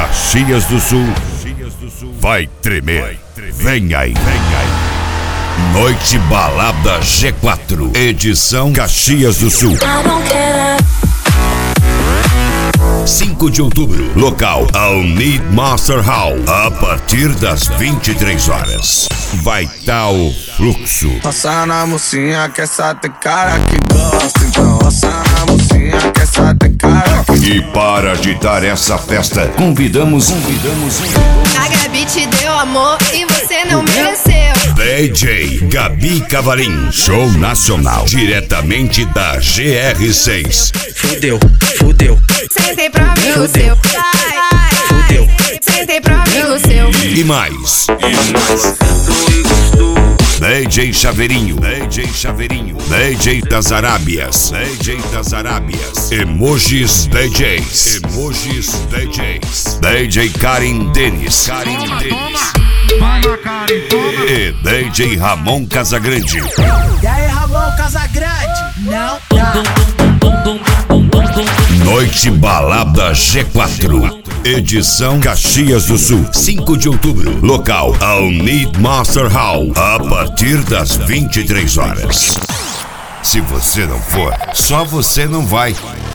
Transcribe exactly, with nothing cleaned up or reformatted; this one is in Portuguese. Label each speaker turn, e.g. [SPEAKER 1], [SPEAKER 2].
[SPEAKER 1] Caxias do Sul vai tremer. Vem aí, vem aí. Noite Balada G quatro, edição Caxias do Sul. cinco de outubro, local Alnid Master Hall, a partir das vinte e três horas. Vai tá o fluxo.
[SPEAKER 2] Passa na mocinha que essa tem cara que gosta, então passa na mocinha que essa tem cara que...
[SPEAKER 1] E para agitar essa festa, convidamos, convidamos
[SPEAKER 3] A Gabi te deu amor e você não mereceu.
[SPEAKER 1] D J Gabi Cavalim, show nacional, diretamente da G R seis.
[SPEAKER 4] Fudeu, fudeu.
[SPEAKER 3] Sentei pra mim o
[SPEAKER 4] Fudeu.
[SPEAKER 3] seu.
[SPEAKER 4] Fudeu.
[SPEAKER 3] Sentei pra mim o seu.
[SPEAKER 1] E mais. D J Chaveirinho, D J Chaveirinho, D J das Arábias, D J das Arábias, Emojis D Js, Emojis D Js, D J Karim Denis, Karim Denis, e D J Ramon Casagrande.
[SPEAKER 5] E aí, Ramon Casagrande? Não,
[SPEAKER 1] Noite Balada G quatro, edição Caxias do Sul, cinco de outubro, local Alnid Master Hall, a partir das vinte e três horas. Se você não for, só você não vai.